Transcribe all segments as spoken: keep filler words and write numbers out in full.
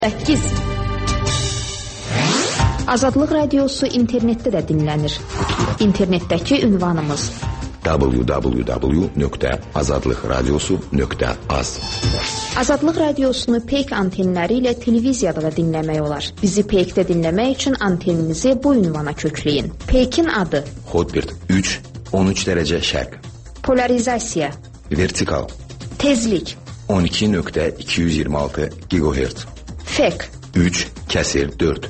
səkkiz. Azadlıq Radiosu internetdə də dinlənir. İnternetdəki ünvanımız w w w nöqtə azadlıq radiosu nöqtə az. Azadlıq Radiosunu Peyk antenləri ilə televiziyada da dinləmək olar. Bizi Peykdə dinləmək üçün anteninizi bu ünvana kökləyin. Peykin adı Hotbird üç on üç dərəcə şərq. Polarizasiya Vertikal Tezlik on iki nöqtə iki yüz iyirmi altı gigahertz. Fek üç kəsir dörd.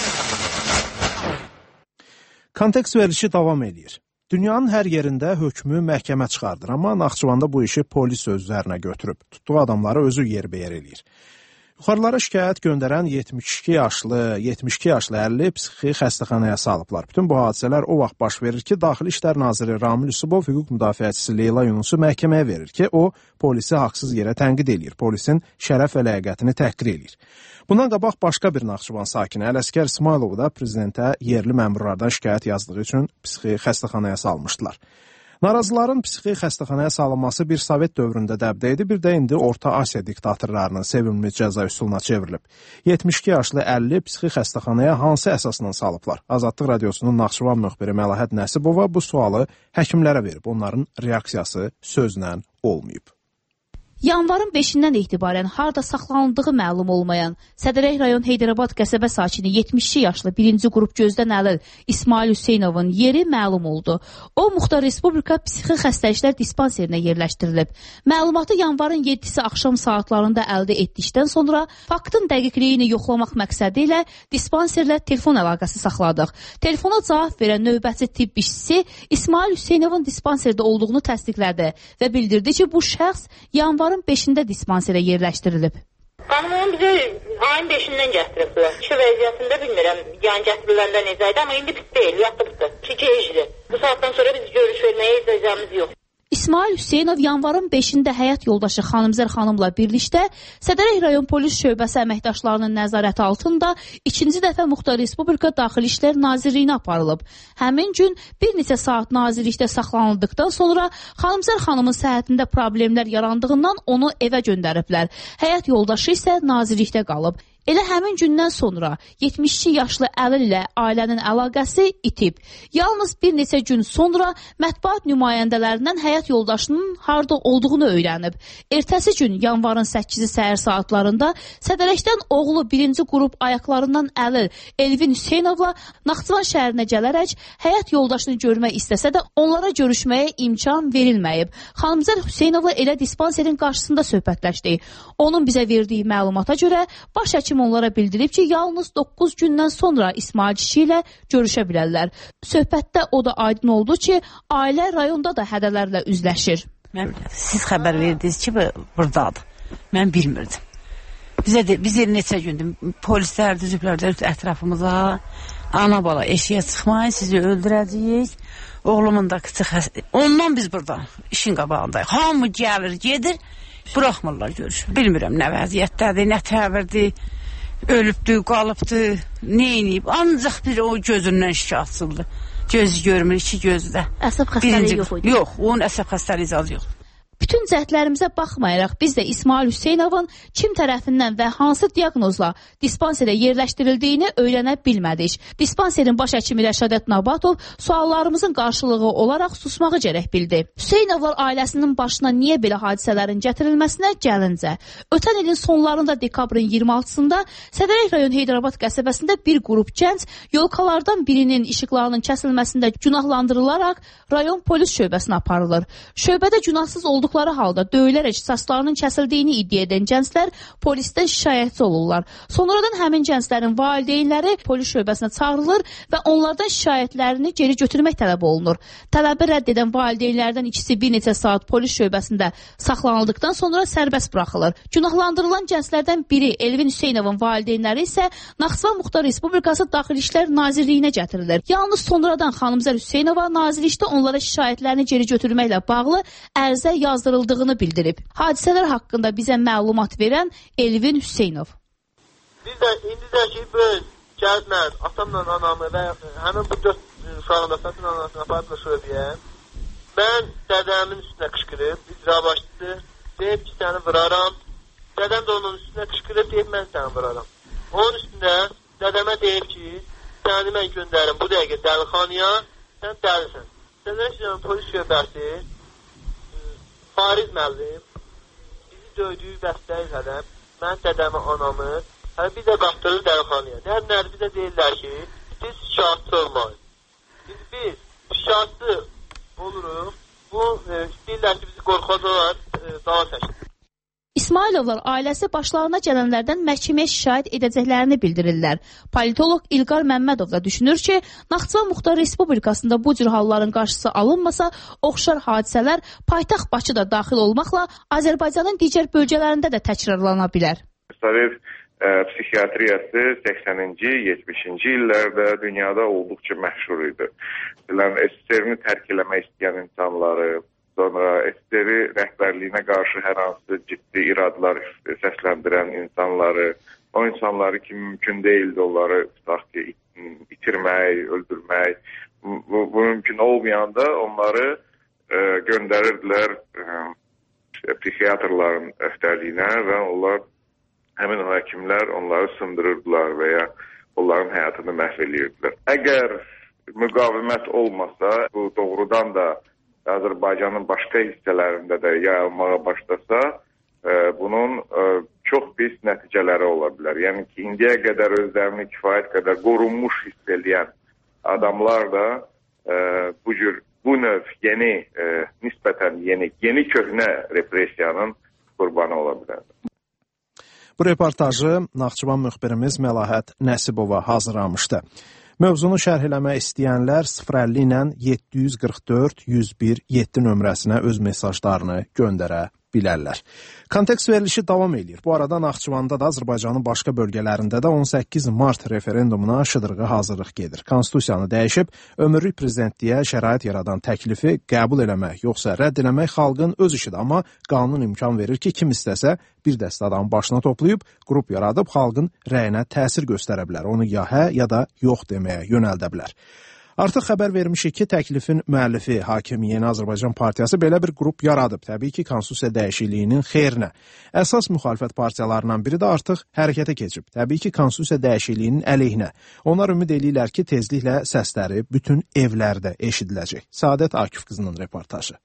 Kontekst verilişi davam edir. Dünyanın hər yerində hökmü məhkəmə çıxardır, amma Naxçıvanda bu işi polis özlərinə götürüb. Tutduğu adamları özü yerbəyer eləyir. Yuxarılara şikayət göndərən yetmiş iki yaşlı, yetmiş iki yaşlı əlli psixi xəstəxanaya salıblar. Bütün bu hadisələr o vaxt baş verir ki, Daxili İşlər Naziri Ramil Yusubov hüquq müdafiəçisi Leyla Yunusu məhkəməyə verir ki, o polisi haqsız yerə tənqid eləyir, polisin şərəf və ləyaqətini təhqir eləyir. Bundan qabaq başqa bir Naxçıvan sakini Ələsgər İsmayılov da prezidentə yerli məmurlardan şikayət yazdığı üçün psixi xəstəxanaya salmışdılar. Narazıların psixi xəstəxanaya salınması bir Sovet dövründə dəbdə idi, bir də indi Orta Asiya diktatorlarının sevimli cəza üsuluna çevrilib. yetmiş iki yaşlı əlli psixi xəstəxanaya hansı əsasla salıblar? Azadlıq Radiosunun Naxçıvan müxbiri Məlahət Nəsibova bu sualı həkimlərə verib. Onların reaksiyası sözlə olmayıb. Yanvarın beşindən etibarən harda saxlanıldığı məlum olmayan Sədərək rayon Heydərabad qəsəbə sakini yetmiş iki yaşlı birinci qrup gözdən əlil İsmail Hüseynovun yeri məlum oldu. O, Muxtar Respublika Psixi Xəstəliklər Dispanserinə yerləşdirilib. Məlumatı yanvarın yeddisi axşam saatlarında əldə etdikdən sonra faktın dəqiqliyini yoxlamaq məqsədi ilə dispanserlə telefon əlaqəsi saxladıq. Telefona cavab verən növbəti tibb işçisi İsmail Hüseynovun dispanserdə olduğunu təsdiqlədi və bildirdi ki, bu şəxs yanvarın beşində dispanserə yerləşdirilib. Qanunun bizə ayın beşindən gətiriblər. Şu vəziyyətində bilmirəm, yəni gətiriləndə necə idi, amma indi pis deyil, yatıbdır. Ki gecdir. Bu saatdan sonra biz görüş verməyə icazəmiz yox. İsmail Hüseynov yanvarın beşində həyat yoldaşı Xanımzər xanımla birlikdə Sədərək rayon polis şöbəsi əməkdaşlarının nəzarəti altında ikinci dəfə Muxtar Respublika Daxili İşlər Nazirliyinə aparılıb. Həmin gün bir neçə saat nazirlikdə saxlanıldıqdan sonra Xanımzər xanımın səhhətində problemlər yarandığından onu evə göndəriblər. Həyat yoldaşı isə nazirlikdə qalıb. Elə həmin gündən sonra yetmiş iki yaşlı əlil ilə ailənin əlaqəsi itib. Yalnız bir neçə gün sonra mətbuat nümayəndələrindən həyat yoldaşının harda olduğunu öyrənib. Ertəsi gün yanvarın səkkizi səhər saatlarında Sədərəkdən oğlu birinci qrup ayaqlarından əlil Elvin Hüseynovla Naxçıvan şəhərinə gələrək həyat yoldaşını görmək istəsə də onlara görüşməyə imkan verilməyib. Xanımzər Hüseynovla elə dispanserin qarşısında söhbətləşdi. Onun bizə verdiyi məlumata görə baş həkim onlara bildirib ki, yalnız doqquz gündən sonra İsmail kişi ilə görüşə bilərlər. Söhbətdə o da aydın oldu ki, ailə rayonda da hədələrlə üzləşir. Mən, siz xəbər verdiniz ki, buradadır. Mən bilmirdim. Bizə də, biz neçə gündür polislər düzüblər ətrafımıza, ana bala eşiyə çıxmayın, sizi öldürəcəyik. Oğlumun da kıçı xəstə. Ondan biz burada işin qabağındayıq. Hamı gəlir, gedir, buraxmırlar görüşür. Bilmirəm nə vəziyyətdədir, nə təvirdir. Ölübdü, qalıbdı, neyniyib, ancaq bir o gözündən şikə açıldı. Gözü görmür, iki gözü də. Əsəb xəstəliyi yox idi? Yox, onun əsəb xəstəliyi az yox. Bütün cəhdlərimizə baxmayaraq biz də İsmail Hüseynovun kim tərəfindən və hansı diaqnozla dispanserə yerləşdirildiyini öyrənə bilmədik. Dispanserin baş həkimi Rəşadət Nabatov suallarımızın qarşılığı olaraq susmağı gərək bildi. Hüseynovlar ailəsinin başına niyə belə hadisələrin gətirilməsinə gəlincə. Ötən ilin sonlarında dekabrın iyirmi altısında Sədərək rayon Heydərabad qəsəbəsində bir qrup gənc yolkalardan birinin işıqlarının kəsilməsində günahlandırılaraq rayon polis şöbəsinə aparılır. Şöbədə günahsız olduqları halda döyülərək saçlarının kəsildiyini iddia edən gənclər polisdən şikayətçi olurlar. Sonradan həmin gənclərin valideynləri polis şöbəsinə çağırılır və onlardan şikayətlərini geri götürmək tələb olunur. Tələbi rədd edən valideynlərdən ikisi bir neçə saat polis şöbəsində saxlanıldıqdan sonra sərbəst buraxılır. Günahlandırılan gənclərdən biri Elvin Hüseynovun valideynləri isə Naxçıvan Muxtar Respublikası Daxili İşlər Nazirliyinə gətirilir. Yalnız sonradan Xanımzər Hüseynova nazirlikdə onlara şikayətlərini geri götürməklə bağlı ərizə yazdırıldığını bildirib. Hadisələr haqqında bizə məlumat verən Elvin Hüseynov. Biz də indi də ki, böyle gəlmə, atamla anamı və həmin bu dörd uşağında satın anasını apardılar şöbəyə. Mən dədəmin üstünə qışqırıb, icra başladı, deyib ki, səni vuraram. Dədəm də onun üstünə qışqırıb, deyib mən səni vuraram. Onun üstündə dədəmə deyib ki, səni mən göndərim bu dəqiqə dəlixanaya, sən dəlisən. Sənə istəyirəm polis şöbəsi, Fariz müəllim, bizi döydüyü bəstəyi hələm, mən dədəmi, anamı, hələ bir də qaxdırır dəlixanaya. Nədir, bizə deyirlər ki, siz şahsı olmayın. Biz, biz şahsı oluruq, bu e, istəyirlər ki, bizi qorxacaqlar, e, dava çəkin. İsmailovlar ailəsi başlarına gələnlərdən məhkəməyə şikayət edəcəklərini bildirirlər. Politolog İlqar Məmmədov da düşünür ki, Naxçıvan Muxtar Respublikasında bu cür halların qarşısı alınmasa, oxşar hadisələr paytaxt Bakıda daxil olmaqla Azərbaycanın digər bölgələrində də təkrarlana bilər. Sovet e, psixiatriyası səksəninci, yetmişinci illərdə dünyada olduqca məşhur idi. Bilən, S S R-ni tərk eləmək istəyən insanları, sonra S S R rəhbərliyinə qarşı hər hansı ciddi iradlar səsləndirən insanları, o insanları ki, mümkün deyildi onları tutaq ki, itirmək, öldürmək. Bu, bu mümkün olmayanda onları e, göndərirdilər e, psixiatrların öhdəliyinə və onlar, həmin o həkimlər onları sındırırdılar və ya onların həyatını məhv edirdilər. Əgər müqavimət olmasa, bu doğrudan da Azərbaycanın başqa hissələrində də yayılmağa başlasa, e, bunun e, çox pis nəticələri ola bilər. Yəni ki, indiyə qədər özlərini kifayət qədər qorunmuş hiss edən adamlar da e, bu cür, bu növ yeni, e, nisbətən yeni, yeni köhnə repressiyanın qurbanı ola bilər. Bu reportajı Naxçıvan müxbirimiz Məlahət Nəsibova hazırlamışdı. Mövzunu şərh eləmək istəyənlər sıfır əlli ilə yeddi yüz qırx dörd yüz bir yeddi nömrəsinə öz mesajlarını göndərə bilərlər. Kontekst verilişi davam edir. Bu arada Naxçıvanda da Azərbaycanın başqa bölgələrində də on səkkiz mart referendumuna aşıdırğı hazırlıq gedir. Konstitusiyanı dəyişib, ömürlük prezidentliyə şərait yaradan təklifi qəbul eləmək, yoxsa rədd eləmək xalqın öz işidir. Amma qanun imkan verir ki, kim istəsə bir dəstə adamın başına toplayıb, qrup yaradıb xalqın rəyinə təsir göstərə bilər. Onu ya hə, ya da yox deməyə yönəldə bilər. Artıq xəbər vermişik ki, təklifin müəllifi Hakim Yeni Azərbaycan Partiyası belə bir qrup yaradıb. Təbii ki, konstitusiya dəyişikliyinin xeyrinə. Əsas müxalifət partiyalarından biri də artıq hərəkətə keçib. Təbii ki, konstitusiya dəyişikliyinin əleyhinə. Onlar ümid eləyirlər ki, tezliklə səsləri bütün evlərdə eşidiləcək. Səadət Akif qızının reportajı.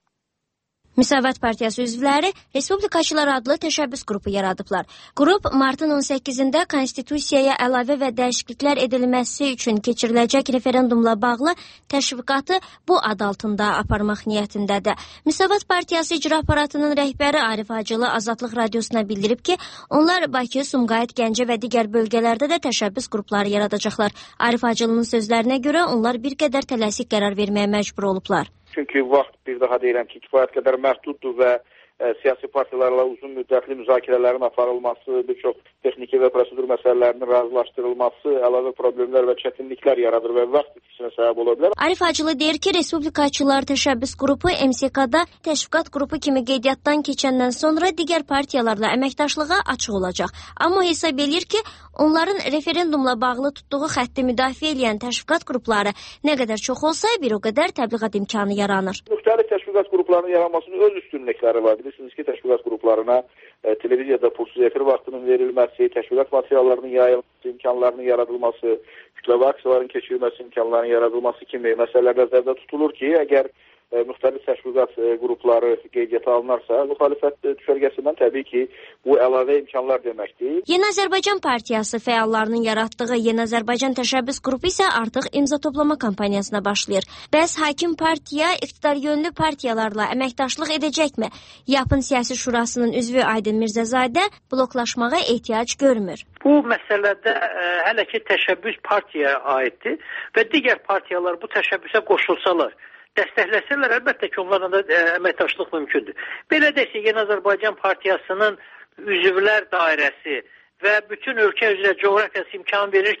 Müsavat Partiyası üzvləri Respublikaçılar adlı təşəbbüs qrupu yaradıblar. Qrup martın on səkkizində konstitusiyaya əlavə və dəyişikliklər edilməsi üçün keçiriləcək referendumla bağlı təşviqatı bu ad altında aparmaq niyyətindədir. Müsavat Partiyası icra aparatının rəhbəri Arif Hacılı Azadlıq Radiosuna bildirib ki, onlar Bakı, Sumqayıt, Gəncə və digər bölgələrdə də təşəbbüs qrupları yaradacaqlar. Arif Hacılının sözlərinə görə onlar bir qədər tələsik qərar verməyə məcbur olublar. Çünki vaxt bir daha deyirəm ki, kifayət qədər məhduddur və e, siyasi partiyalarla uzun müddətli müzakirələrin aparılması, bir çox texniki və prosedur məsələlərinin razılaşdırılması, əlavə problemlər və çətinliklər yaradır və vaxt itisinə səbəb ola bilər. Arif Hacılı deyir ki, Respublikaçılar təşəbbüs qrupu M S K-da təşviqat qrupu kimi qeydiyyatdan keçəndən sonra digər partiyalarla əməkdaşlığa açıq olacaq. Amma hesab edir ki, onların referendumla bağlı tutduğu xətti müdafiə edən təşviqat qrupları nə qədər çox olsa, bir o qədər təbliğat imkanı yaranır. Müxtəlif təşviqat qruplarının yaranmasının öz üstünlükləri var. Bilirsiniz ki, təşviqat qruplarına e, televiziyada pulsuz efir vaxtının verilməsi, təşviqat materiallarının yayılması, imkanlarının yaradılması, kütləvi aksiyaların keçirilməsi imkanlarının yaradılması kimi məsələlər nəzərdə tutulur ki, əgər e, müxtəlif təşviqat e, qrupları qeydiyyata alınarsa, müxalifət e, düşərgəsindən təbii ki, bu əlavə imkanlar deməkdir. Yeni Azərbaycan Partiyası fəallarının yaratdığı Yeni Azərbaycan təşəbbüs qrupu isə artıq imza toplama kampaniyasına başlayır. Bəs hakim partiya iqtidar yönlü partiyalarla əməkdaşlıq edəcəkmi? Yapın Siyasi Şurasının üzvü Aydın Mirzəzadə bloklaşmağa ehtiyac görmür. Bu məsələdə ə, hələ ki təşəbbüs partiyaya aiddir və digər partiyalar bu təşəbbüsə qoşulsalar, dəstəkləsələr, əlbəttə ki, onlarla da ə, əməkdaşlıq mümkündür. Belə desə, Yeni Azərbaycan Partiyasının üzvlər dairəsi və bütün ölkə üzrə coğrafiyası imkan verir ki,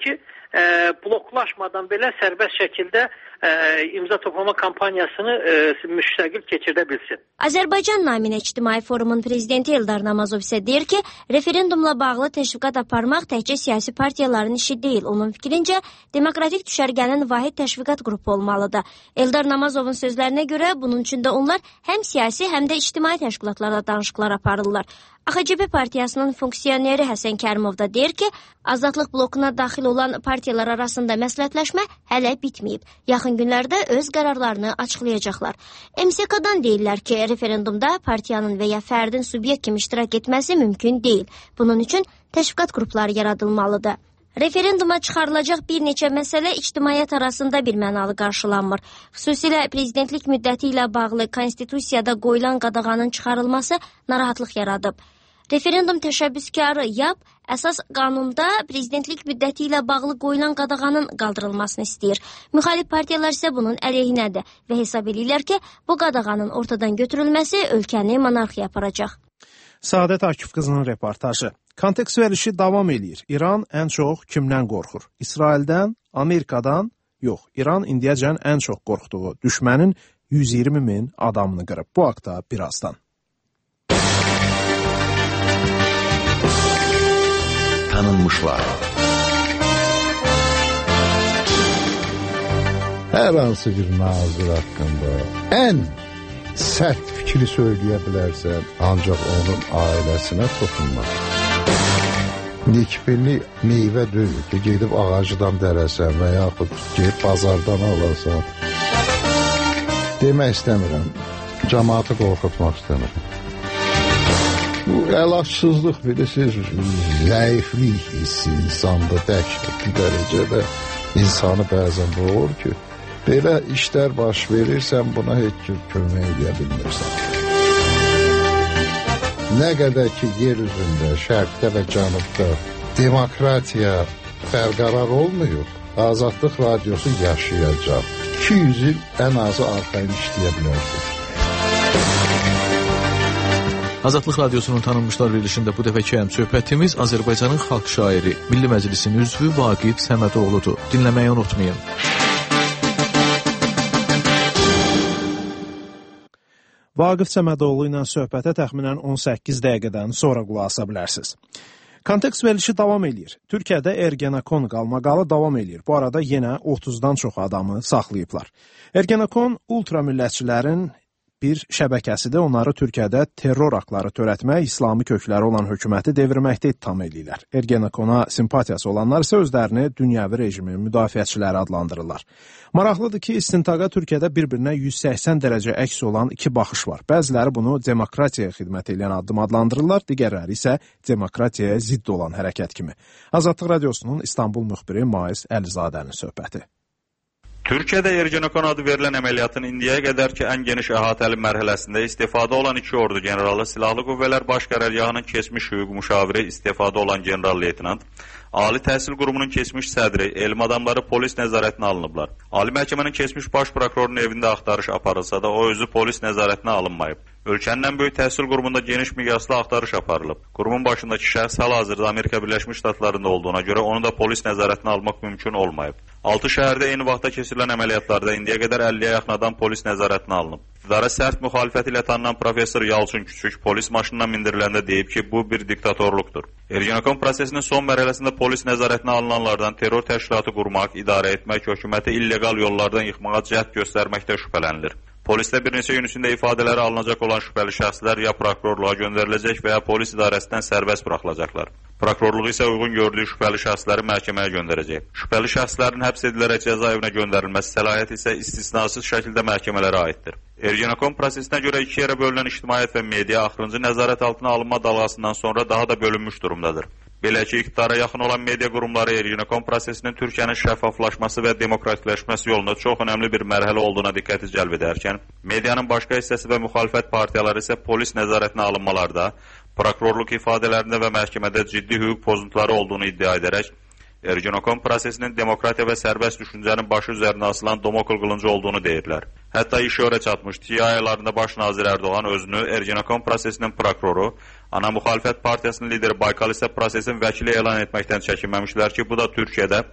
e, bloklaşmadan belə sərbəst şəkildə e, imza toplama kampaniyasını e, müstəqil keçirdə bilsin. Azərbaycan Naminə İctimai Forumun prezidenti Eldar Namazov isə deyir ki, referendumla bağlı təşviqat aparmaq təkcə siyasi partiyaların işi deyil. Onun fikrincə, demokratik düşərgənin vahid təşviqat qrupu olmalıdır. Eldar Namazovun sözlərinə görə bunun üçün də onlar həm siyasi, həm də ictimai təşkilatlarda danışıqlar aparırlar. A X C B partiyasının funksioneri Həsən Kərimov da deyir ki, Azadlıq blokuna daxil olan partiyalar arasında məsləhətləşmə hələ bitməyib. Yaxın günlərdə öz qərarlarını açıqlayacaqlar. M S K-dan deyirlər ki, referendumda partiyanın və ya fərdin subyekt kimi iştirak etməsi mümkün deyil. Bunun üçün təşviqat qrupları yaradılmalıdır. Referenduma çıxarılacaq bir neçə məsələ ictimaiyyət arasında bir mənalı qarşılanmır. Xüsusilə prezidentlik müddəti ilə bağlı konstitusiyada qoyulan qadağanın çıxarılması narahatlıq yaradıb. Referendum təşəbbüskarı Y A P əsas qanunda prezidentlik müddəti ilə bağlı qoyulan qadağanın qaldırılmasını istəyir. Müxalif partiyalar isə bunun əleyhinədir və hesab edirlər ki, bu qadağanın ortadan götürülməsi ölkəni monarxiya aparacaq. Saadət Akif qızının reportajı. Kontekst verilişi davam edir. İran ən çox kimdən qorxur? İsraildən, Amerikadan? Yox, İran indiyəcən ən çox qorxduğu düşmənin yüz iyirmi min adamını qırıb. Bu haqda birazdan. Tanınmışlar. Hər hansı bir nazir haqqında ən sərt fikri söyləyə bilərsən, ancaq onun ailəsinə toxunmaq. Nikbirli meyvə deyil ki, gedib ağacıdan dərəsən və yaxud gedib bazardan alasan. Demək istəmirəm, cəmaatı qorxutmaq istəmirəm. Bu əlaçsızlıq, bilirsiniz, zəiflik hissi insanda dəhşətli dərəcədə insanı bəzən boğur ki, belə işlər baş verirsən, buna heç cür kömək edə bilmirsən. Nə qədər ki, yer üzündə, şərqdə və cənubda demokratiya bərqərar olmuyor, Azadlıq radiosu yaşayacaq. iki yüz il ən azı arxayın işləyə bilərsiniz. Azadlıq radiosunun tanınmışlar verilişində bu dəfəki həm söhbətimiz Azərbaycanın xalq şairi, Milli Məclisin üzvü Vaqif Səmədoğludur. Dinləməyi unutmayın. Vaqif Səmədoğlu ilə söhbətə təxminən on səkkiz dəqiqədən sonra qulaq asa bilərsiniz. Kontekst verilişi davam edir. Türkiyədə Ergenekon qalmaqalı davam edir. Bu arada yenə otuzdan çox adamı saxlayıblar. Ergenekon ultramillətçilərin bir şəbəkəsidir. Onları Türkiyədə terror aktları törətmək, İslami kökləri olan hökuməti devirməkdə ittiham edirlər. Ergenekona simpatiyası olanlar isə özlərini dünyəvi rejimin müdafiəçiləri adlandırırlar. Maraqlıdır ki, istintaqa Türkiyədə bir-birinə yüz səksən dərəcə əks olan iki baxış var. Bəziləri bunu demokratiyaya xidmət edən addım adlandırırlar, digərləri isə demokratiyaya zidd olan hərəkət kimi. Azadlıq radiosunun İstanbul müxbiri Mais Əlizadənin söhbəti. Türkiyədə Ergenekon adı verilən əməliyyatın indiyəyə qədər ki, ən geniş əhatəli mərhələsində istifadə olan iki ordu generalı, Silahlı Qüvvələr Baş Qərargahının keçmiş hüquq müşaviri, istifadə olan general-leytinant, Ali Təhsil Qurumunun keçmiş sədri, elm adamları polis nəzarətinə alınıblar. Ali Məhkəmənin keçmiş baş prokurorunun evində axtarış aparılsa da, o özü polis nəzarətinə alınmayıb. Ölkənin ən böyük təhsil qurumunda geniş miqyaslı axtarış aparılıb. Qurumun başındakı şəxs hal-hazırda Amerika Birləşmiş Ştatlarında olduğuna görə onu da polis nəzarətinə almaq mümkün olmayıb. Altı şəhərdə eyni vaxtda keçirilən əməliyyatlarda indiyə qədər əlliyə yaxın adam polis nəzarətinə alınıb. İqtidara sərt müxalifət ilə tanınan professor Yalçın Küçük polis maşınına mindiriləndə deyib ki, bu bir diktatorluqdur. Ergenekon prosesinin son mərhələsində polis nəzarətinə alınanlardan terror təşkilatı qurmaq, idarə etmək, hökuməti illegal yollardan yıxmağa cəhd göstərməkdə şübhələnilir. Polisdə bir neçə gün içində ifadələri alınacaq olan şübhəli şəxslər ya prokurorluğa göndəriləcək və ya polis idarəsindən sərbəst buraxılacaqlar. Prokurorluq isə uyğun gördüyü şübhəli şəxsləri məhkəməyə göndərəcək. Şübhəli şəxslərin həbs edilərək cəzaevinə göndərilməsi səlahiyyəti isə istisnasız şəkildə məhkəmələrə aiddir. Ergenekon prosesinə görə iki yerə bölünən ictimaiyyət və media axırıncı nəzarət altına alınma dalğasından sonra daha da bölünmüş durumdadır. Belə ki, iqtidara yaxın olan media qurumları Ergenekon prosesinin Türkiyənin şəffaflaşması və demokratikləşməsi yolunda çox önəmli bir mərhələ olduğuna diqqəti cəlb edərkən, medianın başqa hissəsi və müxalifət partiyaları isə polis nəzarətinə alınmalarda, prokurorluq ifadələrində və məhkəmədə ciddi hüquq pozuntuları olduğunu iddia edərək, Ergenekon prosesinin demokratiya və sərbəst düşüncənin başı üzərinə asılan domokl qılıncı olduğunu deyirlər. Hətta iş öyrə çatmış T I aylarında baş nazir Erdoğan özünü Ergenekon prosesinin prokuroru, ana müxalifət partiyasının lideri Baykal isə prosesin vəkili elan etməkdən çəkinməmişlər ki, bu da Türkiyədə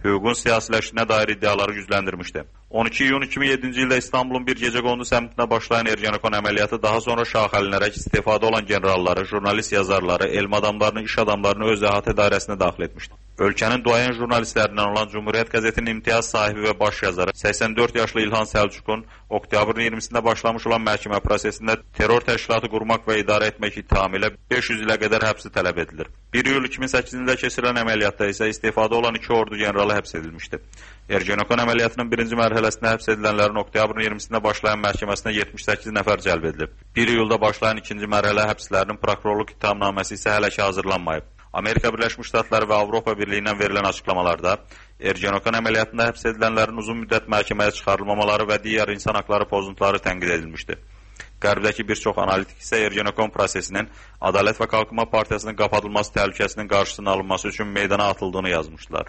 hüququn siyasiləşdiyinə dair iddiaları gücləndirmişdi. on iki iyun iki min yeddinci ildə İstanbulun bir gecəqondu səmtində başlayan Ergenekon əməliyyatı daha sonra şaxəlinərək istifadə olan generalları, jurnalist yazarları, elm adamlarını, iş adamlarını öz əhatə dairəsinə daxil etmişdi. Ölkənin duayen jurnalistlərindən olan Cumhuriyyət qəzetinin imtiyaz sahibi və baş yazarı səksən dörd yaşlı İlhan Səlcuqun oktyabrın iyirmisində başlamış olan məhkəmə prosesində terror təşkilatı qurmaq və idarə etmək ittihamı ilə beş yüz ilə qədər həbsi tələb edilir. bir iyul iki min səkkizində keçirilən əməliyyatda isə istifadə olan iki ordu generalı həbs edilmişdi. Ergenekon əməliyyatının birinci mərhələsində həbs edilənlərin oktyabrın iyirmisində başlayan məhkəməsinə yetmiş səkkiz nəfər cəlb edilib. bir iyulda başlayan ikinci mərhələ həbslərinin prokurorluq ittihamnaməsi isə hələ ki hazırlanmayıb. Amerika Birləşmiş Ştatları və Avropa Birliyindən verilən açıqlamalarda Ergenekon əməliyyatında həbs edilənlərin uzun müddət məhkəməyə çıxarılmamaları və digər insan haqları pozuntuları tənqid edilmişdi. Qərbdəki bir çox analitik isə Ergenekon prosesinin Ədalət və Qalxınma Partiyasının qapadılması təhlükəsinin qarşısının alınması üçün meydana atıldığını yazmışlar.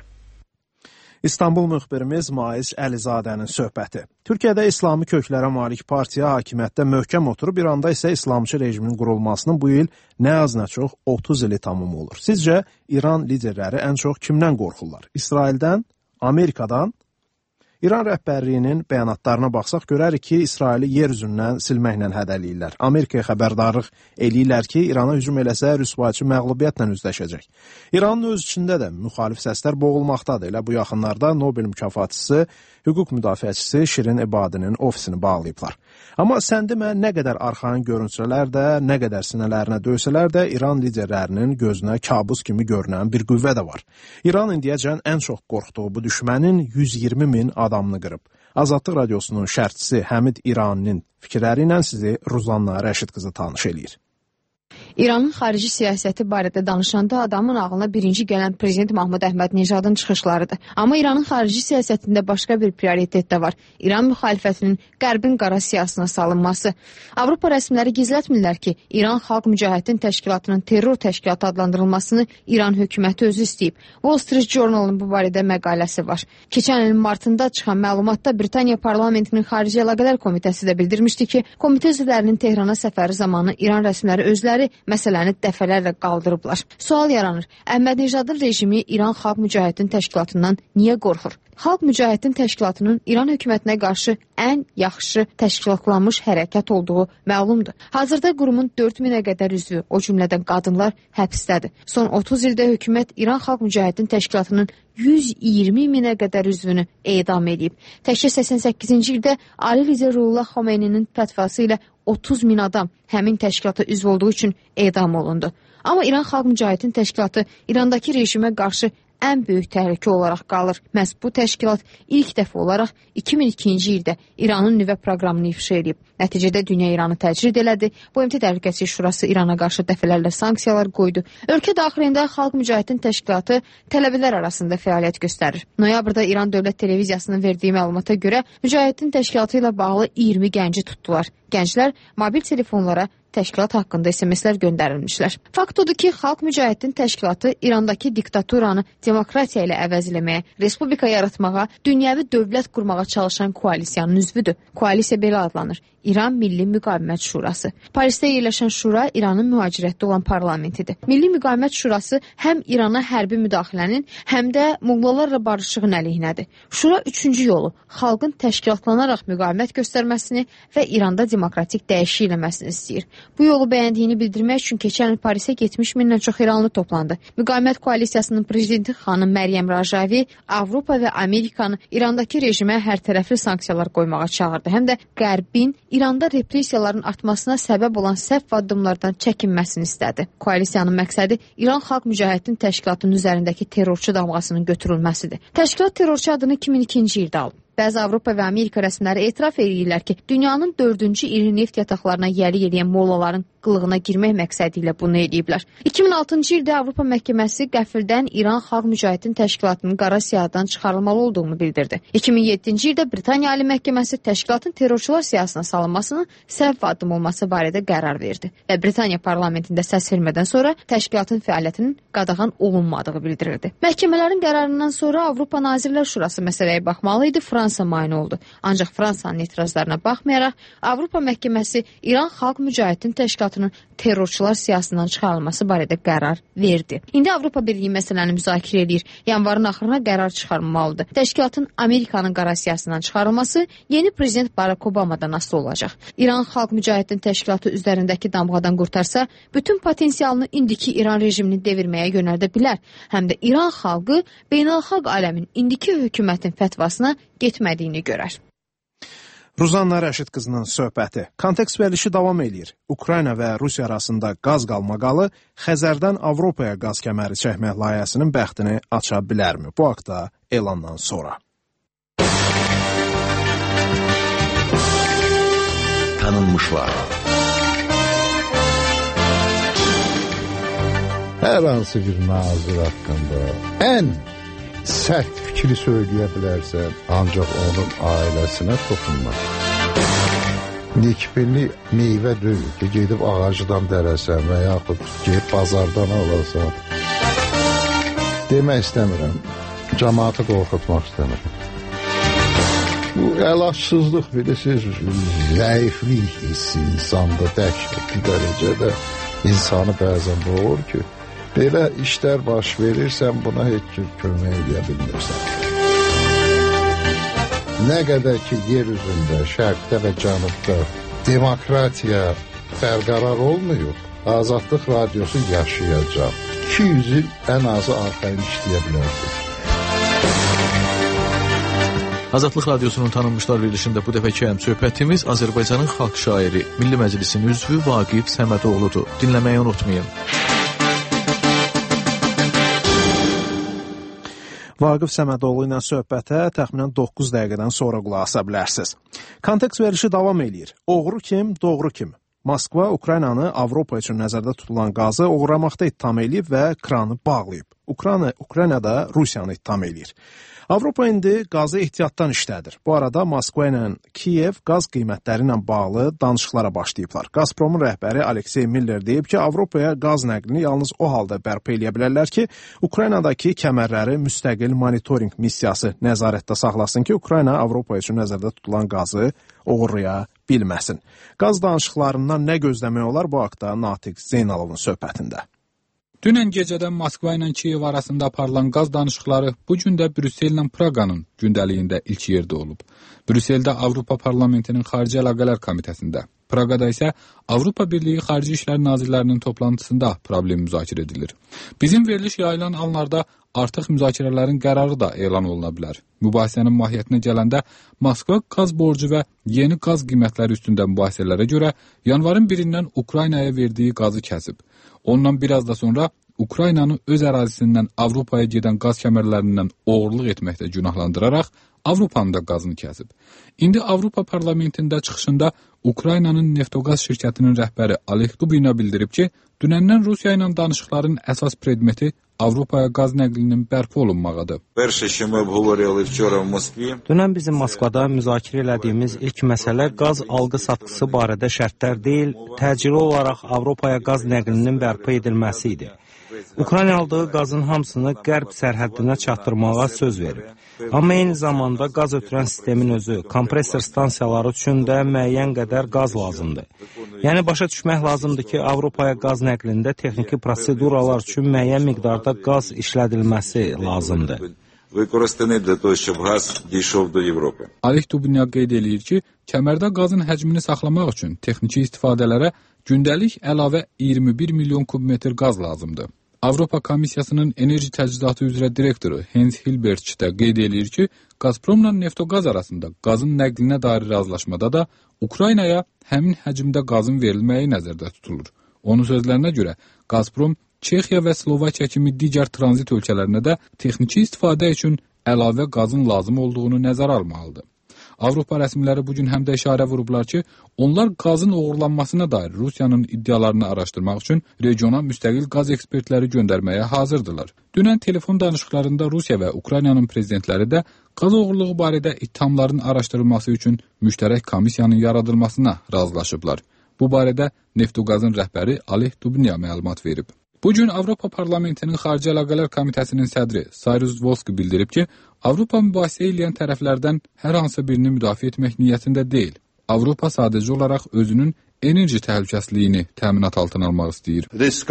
İstanbul müxbirimiz Mais Əlizadənin söhbəti. Türkiyədə İslami köklərə malik partiya hakimiyyətdə möhkəm oturub, İranda isə İslamçı rejimin qurulmasının bu il nə az nə çox otuz ili tamam olur. Sizcə İran liderləri ən çox kimdən qorxurlar? İsraildən, Amerikadan? İran rəhbərliyinin bəyanatlarına baxsaq görərik ki, İsraili yer üzündən silməklə hədələyirlər. Amerikaya xəbərdarlıq eləyirlər ki, İrana hücum eləsə rüsvayçı məğlubiyyətlə üzləşəcək. İranın öz içində də müxalif səslər boğulmaqdadır. Elə bu yaxınlarda Nobel mükafatçısı, hüquq müdafiəçisi Şirin Ebadinin ofisini bağlayıblar. Amma sən demə, nə qədər arxain görüntülər də, nə qədər sinələrinə döysələr də İran liderlərinin gözünə kabus kimi görünən bir qüvvə də var. İran indiyəcən ən çox qorxduğu bu düşmənin yüz iyirmi min adamını qırıb. Azadlıq Radiosunun şərhçisi Həmid İraninin fikirləri ilə sizi Ruzanna Rəşid qızı tanış eləyir. İranın xarici siyasəti barədə danışanda adamın ağlına birinci gələn Prezident Mahmud Əhmədinecadın çıxışlarıdır. Amma İranın xarici siyasətində başqa bir prioritet də var. İran müxalifətinin Qərbin qara siyasına salınması. Avropa rəsmiləri gizlətmirlər ki, İran Xalq Mücahidin Təşkilatının terror təşkilatı adlandırılmasını İran hökuməti özü istəyib. Wall Street Journal'ın bu barədə məqaləsi var. Keçən ilin martında çıxan məlumatda Britaniya Parlamentinin Xarici Əlaqələr Komitəsi də bildirmişdi ki, komitə üzvlərinin Tehrana səfəri zamanı İran rəsmiləri özləri məsələni dəfələrlə qaldırıblar. Sual yaranır, Əhmədinecadın rejimi İran Xalq Mücahidin Təşkilatından niyə qorxur? Xalq Mücahidin Təşkilatının İran hökumətinə qarşı ən yaxşı təşkilatlanmış hərəkət olduğu məlumdur. Hazırda qurumun dörd minə qədər üzvü, o cümlədən qadınlar həbsdədir. Son otuz ildə hökumət İran Xalq Mücahidin Təşkilatının yüz iyirmi minə qədər üzvünü edam edib. Təkcə səksən səkkizinci ildə Ali lider Ruhollah Xomeyninin fətvası ilə otuz min adam həmin təşkilata üzv olduğu üçün edam olundu. Amma İran Xalq Mücahidin Təşkilatı İrandakı rejimə qarşı ən böyük təhlükə olaraq qalır. Məhz bu təşkilat ilk dəfə olaraq iki min ikinci ildə İranın nüvə proqramını ifşa edib. Nəticədə dünya İranı təcrid elədi. B M T Təhlükəsizlik Şurası İrana qarşı dəfələrlə sanksiyalar qoydu. Ölkə daxilində Xalq Mücahidin Təşkilatı tələbələr arasında fəaliyyət göstərir. Noyabrda İran Dövlət Televiziyasının verdiyi məlumata görə Mücahidin Təşkilatı ilə bağlı iyirmi gənci tutdular. Gənclər mobil telefonlara təşkilat haqqında S M S-lər göndərilmişlər. Fakt odur ki, Xalq Mücahidin Təşkilatı İrandakı diktaturanı demokratiya ilə əvəzləməyə, respublika yaratmağa, dünyəvi dövlət qurmağa çalışan koalisiyanın üzvüdür. Koalisiya belə adlanır: İran Milli Müqavimət Şurası. Parisdə yerləşən şura İranın mühacirətdə olan parlamentidir. Milli Müqavimət Şurası həm İrana hərbi müdaxilənin, həm də mollalarla barışığın əleyhinədir. Şura üçüncü yolu, xalqın təşkilatlanaraq müqavimət göstərməsini və İranda demokratik dəyişik eləməsini istəyir. Bu yolu bəyəndiyini bildirmək üçün keçən il Parisə yetmiş mindən çox İranlı toplandı. Müqavimət koalisiyasının prezidenti xanım Məryəm Rajavi Avropa və Amerikanı İrandakı rejimə hərtərəfli sanksiyalar qoymağa çağırdı. Həm də Qərbin İranda repressiyaların artmasına səbəb olan səhv addımlardan çəkinməsini istədi. Koalisiyanın məqsədi İran Xalq Mücahidin Təşkilatının üzərindəki terrorçu damğasının götürülməsidir. Təşkilat terrorçu adını iki min ikinci ildə alıb. Bəzi Avropa və Amerika rəsmiləri etiraf edirlər ki, dünyanın dördüncü iri neft yataqlarına yəli edən mollaların qılığına girmək məqsədi ilə bunu ediblər. iki min altıncı ildə Avropa Məhkəməsi qəfildən İran Xalq Mücahidin Təşkilatının qara siyahıdan çıxarılmalı olduğunu bildirdi. iki min yeddinci ildə Britaniya Ali Məhkəməsi təşkilatın terrorçular siyahısına salınmasının səhv addım olması barədə qərar verdi və Britaniya parlamentində səs vermədən sonra təşkilatın fəaliyyətinin qadağan olunmadığı bildirildi. Məhkəmələrin qərarından sonra Avropa Nazirlər Şurası məsələyə baxmalı idi. Fransa mane oldu. Ancaq Fransanın etirazlarına baxmayaraq Avropa Məhkəməsi İran Xalq Mücahidin Təşkilatının təşkilatının terrorçular siyasətdən çıxarılması barədə qərar verdi. İndi Avropa Birliyi məsələni müzakirə edir. Yanvarın axırına qərar çıxarılmalıdır. Təşkilatın Amerikanın qara siyasətdən çıxarılması yeni prezident Barack Obamadan asılı olacaq. İran Xalq Mücahidin Təşkilatı üzərindəki damğadan qurtarsa, bütün potensialını indiki İran rejimini devirməyə yönəldə bilər. Həm də İran xalqı beynəlxalq aləmin indiki hökumətin fətvasına getmədiyini görər. Ruzanna Rəşid qızının söhbəti. Kontekst verilişi davam edir. Ukrayna və Rusiya arasında qaz qalmaqalı Xəzərdən Avropaya qaz kəməri çəkmək layihəsinin bəxtini aça bilərmi? Bu haqda elandan sonra. Tanınmışlar. Hər hansı bir nazir haqqında ən sərt fikri söyləyə bilərsən, ancaq onun ailəsinə toxunmaq. Nikbirli meyvə deyil ki, gedib ağacdan dərəsən və yaxud gedib bazardan alasan. Demək istəmirəm, cəmaatı qorxutmaq istəmirəm. Bu əlacsızlıq, bilirsiniz, zəiflik hissi insanda dəhşətli dərəcədə insanı bəzən boğur ki, belə işlər baş verirsən, buna heç cür kömək edə bilmirsən. Nə qədər ki, yer üzündə, şərqdə və cənubda demokratiya bərqərar olmuyor, Azadlıq Radiosu yaşayacaq. iki yüz il ən azı arxayın işləyə bilərsiniz. Azadlıq Radiosunun tanınmışlar verilişində bu dəfəki həm söhbətimiz Azərbaycanın xalq şairi, Milli Məclisin üzvü Vaqif Səmədoğludur. Dinləməyi unutmayın. Vaqif Səmədoğlu ilə söhbətə təxminən doqquz dəqiqədən sonra qulaq asa bilərsiniz. Kontekst verilişi davam edir. Oğru kim, doğru kim? Moskva Ukraynanı Avropa üçün nəzərdə tutulan qazı oğurlamaqda ittiham eləyib və kranı bağlayıb. Ukrayna, Ukrayna da Rusiyanı ittiham eləyir. Avropa indi qazı ehtiyatdan işlədir. Bu arada Moskva ilə Kiyev qaz qiymətləri ilə bağlı danışıqlara başlayıblar. Gazpromun rəhbəri Aleksey Miller deyib ki, Avropaya qaz nəqlini yalnız o halda bərpa eləyə bilərlər ki, Ukraynadakı kəmərləri müstəqil monitorinq missiyası nəzarətdə saxlasın ki, Ukrayna Avropa üçün nəzərdə tutulan qazı oğurlaya bilməsin. Qaz danışıqlarından nə gözləmək olar bu haqda Natiq Zeynalovun söhbətində. Dünən gecədən Moskva ilə Kiyev arasında aparılan qaz danışıqları bu gün də Brüssel ilə Praqanın gündəliyində ilk yerdə olub. Brüsseldə Avropa Parlamentinin Xarici Əlaqələr Komitəsində, Praqada isə Avropa Birliyi Xarici İşlər Nazirlərinin toplantısında problem müzakirə edilir. Bizim veriliş yayılan anlarda artıq müzakirələrin qərarı da elan oluna bilər. Mübahisənin mahiyyətinə gələndə Moskva qaz borcu və yeni qaz qiymətləri üstündə mübahisələrə görə yanvarın birindən Ukraynaya verdiyi qazı kəsib. Ondan biraz da sonra Ukraynanı öz ərazisindən Avropaya gedən qaz kəmərlərindən oğurluq etməkdə günahlandıraraq Avropanın da qazını kəsib. İndi Avropa Parlamentində çıxışında Ukraynanın Neftoqaz şirkətinin rəhbəri Oleg Dubina bildirib ki, dünəndən Rusiya ilə danışıqların əsas predmeti Avropaya qaz nəqlinin bərpa olunmağıdır. Dünən bizim Moskvada müzakirə elədiyimiz ilk məsələ qaz alqı-satqısı barədə şərtlər deyil, təcili olaraq Avropaya qaz nəqlinin bərpa edilməsi idi. Ukrayna aldığı qazın hamısını qərb sərhəddinə çatdırmağa söz verib. Amma eyni zamanda qaz ötürən sistemin özü, kompresor stansiyaları üçün də müəyyən qədər qaz lazımdır. Yəni başa düşmək lazımdır ki, Avropaya qaz nəqlində texniki proseduralar üçün müəyyən miqdarda qaz işlədilməsi lazımdır. Oleg Dubina qeyd eləyir ki, kəmərdə qazın həcmini saxlamaq üçün texniki istifadələrə gündəlik əlavə iyirmi bir milyon kubmetr qaz lazımdır. Avropa Komissiyasının Enerji Təchizatı üzrə direktoru Hans Hilbert də qeyd eləyir ki, Gazpromla Neftoqaz arasında qazın nəqlinə dair razılaşmada da Ukraynaya həmin həcmdə qazın verilməyi nəzərdə tutulur. Onun sözlərinə görə Gazprom Çexiya və Slovakiya kimi digər tranzit ölkələrinə də texniki istifadə üçün əlavə qazın lazım olduğunu nəzərə almalıdır. Avropa rəsmiləri bugün həm də işarə vurublar ki, onlar qazın oğurlanmasına dair Rusiyanın iddialarını araşdırmaq üçün regiona müstəqil qaz ekspertləri göndərməyə hazırdırlar. Dünən telefon danışıqlarında Rusiya və Ukraynanın prezidentləri də qaz oğurluğu barədə ittihamların araşdırılması üçün müştərək komissiyanın yaradılmasına razılaşıblar. Bu barədə Neftoqazın rəhbəri Oleg Dubina məlumat verib. Bugün Avropa Parlamentinin Xarici Əlaqələr Komitəsinin sədri Cyrus Volski bildirib ki, Avropa mübahisə edən tərəflərdən hər hansı birini müdafiə etmək niyyətində deyil. Avropa sadəcə olaraq özünün enerji təhlükəsizliyini təminat altına almaq istəyir.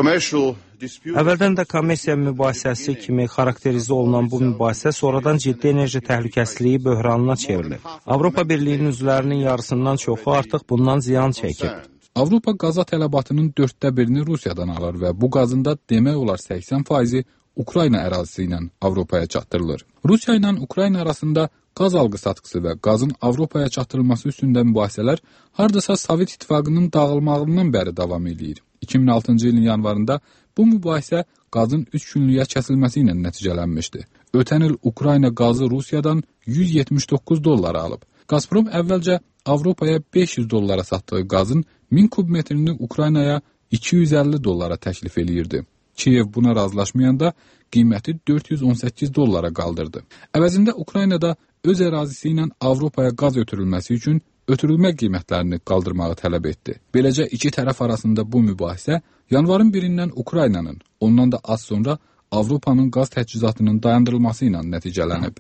Əvvəldən də kommersiya mübahisəsi kimi xarakterizə olunan bu mübahisə sonradan ciddi enerji təhlükəsizliyi böhranına çevrilir. Avropa Birliyinin üzvlərinin yarısından çoxu artıq bundan ziyan çəkir. Avropa qaza tələbatının dörddə birini Rusiyadan alır və bu qazın da demək olar səksən faizi Ukrayna ərazisi ilə Avropaya çatdırılır. Rusiya ilə Ukrayna arasında qaz alqı satqısı və qazın Avropaya çatdırılması üstündə mübahisələr hardasa Sovet İttifaqının dağılmağından bəri davam edir. iki min altıncı ilin yanvarında bu mübahisə qazın üç günlüyə kəsilməsi ilə nəticələnmişdi. Ötən il Ukrayna qazı Rusiyadan yüz yetmiş doqquz dollara alıb. Gazprom əvvəlcə Avropaya beş yüz dollara satdığı qazın min kub metrini Ukraynaya iki yüz əlli dollara təklif eləyirdi. Kiyev buna razılaşmayanda qiyməti dörd yüz on səkkiz dollara qaldırdı. Əvəzində Ukraynada öz ərazisi ilə Avropaya qaz ötürülməsi üçün ötürülmə qiymətlərini qaldırmağı tələb etdi. Beləcə iki tərəf arasında bu mübahisə yanvarın birindən Ukraynanın, ondan da az sonra Avropanın qaz təchizatının dayandırılması ilə nəticələnib.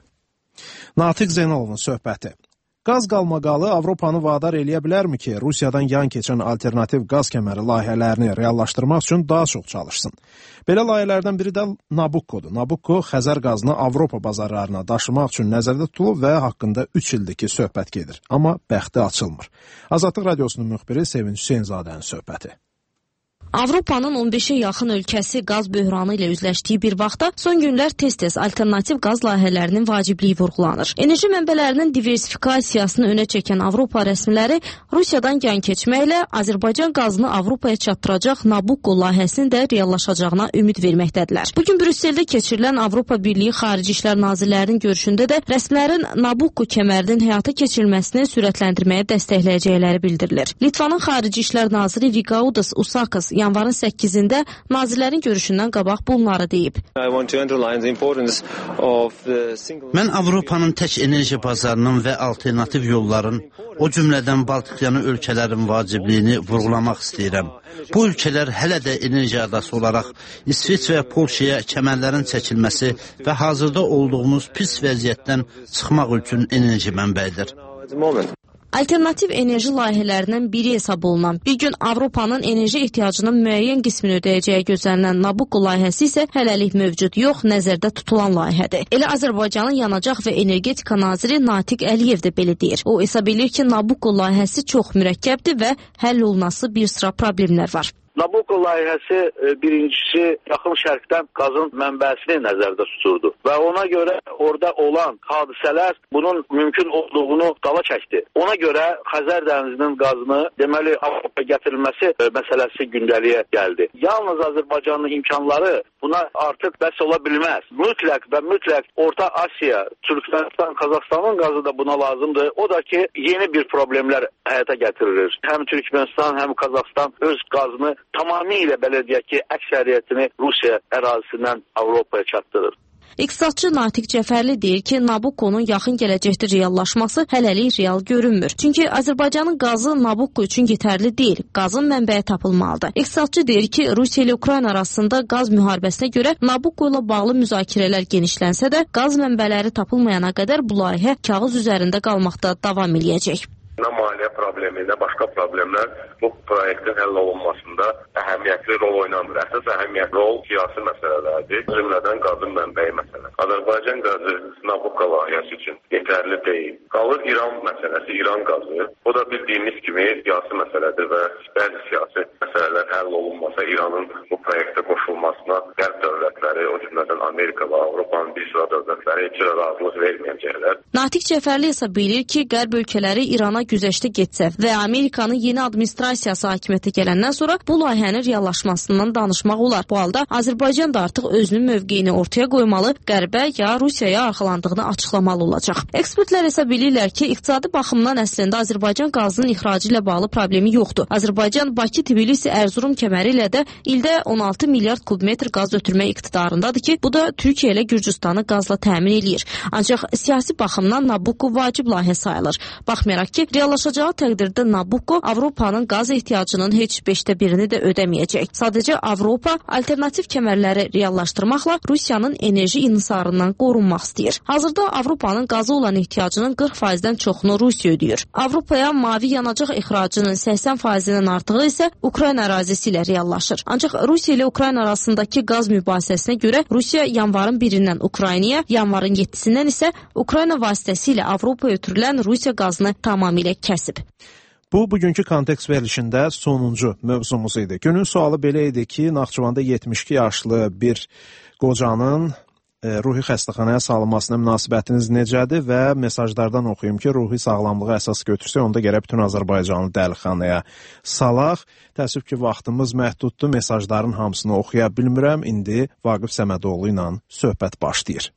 Natiq Zeynalovun söhbəti. Qaz qalmaqalı Avropanı vadar eləyə bilərmi ki, Rusiyadan yan keçən alternativ qaz kəməri layihələrini reallaşdırmaq üçün daha çox çalışsın? Belə layihələrdən biri də Nabucco'dur. Nabucco Xəzər qazını Avropa bazarlarına daşımaq üçün nəzərdə tutulub və haqqında üç ildir ki, söhbət gedir. Amma bəxti açılmır. Azadlıq Radiosunun müxbiri Sevinç Hüseynzadənin söhbəti. Avropanın on beşə yaxın ölkəsi qaz böhranı ilə üzləşdiyi bir vaxtda son günlər tez-tez alternativ qaz layihələrinin vacibliyi vurğulanır. Enerji mənbələrinin diversifikasiyasını önə çəkən Avropa rəsmiləri Rusiyadan yan keçməklə Azərbaycan qazını Avropaya çatdıracaq Nabucco layihəsinin də reallaşacağına ümid verməkdədirlər. Bugün Brüsseldə keçirilən Avropa Birliyi Xarici İşlər Nazirlərinin görüşündə də rəsmilərin Nabucco kəmərinin həyata keçirilməsini sürətləndirməyə dəstəkləyəcəkləri bildirilir. Litvanın Xarici İşlər Naziri Vigaudas Usakas yanvarın səkkizində nazirlərin görüşündən qabaq bunları deyib. Mən Avropanın tək enerji bazarının və alternativ yolların, o cümlədən Baltikyanı ölkələrin vacibliyini vurğulamaq istəyirəm. Bu ölkələr hələ də enerji adası olaraq İsveç və Polşaya kəmərlərin çəkilməsi və hazırda olduğumuz pis vəziyyətdən çıxmaq üçün enerji mənbəyidir. Alternativ enerji layihələrindən biri hesab olunan, bir gün Avropanın enerji ehtiyacının müəyyən qismini ödəyəcəyi gözlənilən Nabucco layihəsi isə hələlik mövcud yox, nəzərdə tutulan layihədir. Elə Azərbaycanın yanacaq və energetika naziri Natiq Əliyev də belə deyir. O hesab edir ki, Nabucco layihəsi çox mürəkkəbdir və həll olunması bir sıra problemlər var. Nabucco layihəsi birincisi yaxın şərqdən qazın mənbəsini nəzərdə tuturdu və ona görə orada olan hadisələr bunun mümkün olduğunu dala çəkdi. Ona görə Xəzər dənizinin qazını deməli Avropaya gətirilməsi məsələsi gündəliyə gəldi. Yalnız Azərbaycanın imkanları buna artıq bəs ola bilməz. Mütləq və mütləq Orta Asiya, Türkmənistan, Qazaxstanın qazı da buna lazımdır. O da ki, yeni bir problemlər həyata gətirilir. Həm Türkmənistan, həm Qazaxstan öz qazını tamamilə belə deyək ki, əksəriyyətini Rusiya ərazisindən Avropaya çatdırır. İqtisadçı Natiq Cəfərli deyir ki, Nabucco'nun yaxın gələcəkdə reallaşması hələlik real görünmür. Çünki Azərbaycanın qazı Nabucco üçün yetərli deyil. Qazın mənbəyi tapılmalıdır. İqtisadçı deyir ki, Rusiya ilə Ukrayna arasında qaz müharibəsinə görə Nabucco ilə bağlı müzakirələr genişlənsə də, qaz mənbələri tapılmayana qədər bu layihə kağız üzərində qalmaqda davam eləyəcək. Nə maliyyə problemi, nə başqa problemlər bu proyektin həll olunmasında əhəmiyyətli rol oynamır. Əsas əhəmiyyətli rol siyasi məsələlərdir. Cümlədən qazın mənbəyi məsələ. Azərbaycan qazı Nabucco layihəsi üçün yetərli deyil. Qalır İran məsələsi, İran qazı. O da bildiyimiz kimi siyasi məsələdir və bəzi siyasi məsələlər həll olunmasa İranın bu proyektə qoşulmasına qərb dövlətləri, o cümlədən Amerika və Avropanın bir sıra dövlətləri heç razılıq verməyəcəklər. Natiq Cəfərli isə bilir ki, qərb ölkələri İrana güzəştə getsə və Amerikanın yeni administrasiyası hakimiyyətə gələndən sonra bu layihənin reallaşmasından danışmaq olar. Bu halda Azərbaycan da artıq özünün mövqeyini ortaya qoymalı, qərbə ya Rusiyaya arxalandığını açıqlamalı olacaq. Ekspertlər isə bilirlər ki, iqtisadi baxımdan əslində Azərbaycan qazının ixracı ilə bağlı problemi yoxdur. Azərbaycan Bakı, Tbilisi, Ərzurum kəməri ilə də ildə on altı milyard kubmetr qaz ötürmək iqtidarındadır ki, bu da Türkiyə ilə Gürcüstanı qazla təmin təmin eləyir. Ancaq siyasi baxımdan Nabucco vacib layihə sayılır. Baxmayaraq ki, reallaşacağı təqdirdə Nabucco Avropanın qaz ehtiyacının heç beşdə birini də ödəməyəcək. Sadəcə Avropa alternativ kəmərləri reallaşdırmaqla Rusiyanın enerji inhisarından qorunmaq istəyir. Hazırda Avropanın qazı olan ehtiyacının qırx faizdən çoxunu Rusiya ödəyir. Avropaya mavi yanacaq ixracının səksən faizindən artığı isə Ukrayna ərazisi ilə reallaşır. Ancaq Rusiya ilə Ukrayna arasındakı qaz mübahisəsinə görə Rusiya yanvarın birindən Ukraynaya, yanvarın yeddisindən isə Ukrayna vasitəsilə Avropaya ötürülən Rusiya qazını tamamilə kəsib. Bu, bugünkü kontekst verilişində sonuncu mövzumuz idi. Günün sualı belə idi ki, Naxçıvanda yetmiş iki yaşlı bir qocanın e, ruhi xəstəxanaya salınmasına münasibətiniz necədir və mesajlardan oxuyum ki, ruhi sağlamlığa əsas götürsə, onda gərək bütün Azərbaycanlı dəlixanaya salaq. Təəssüf ki, vaxtımız məhduddur, mesajların hamısını oxuya bilmirəm. İndi Vaqif Səmədoğlu ilə söhbət başlayır.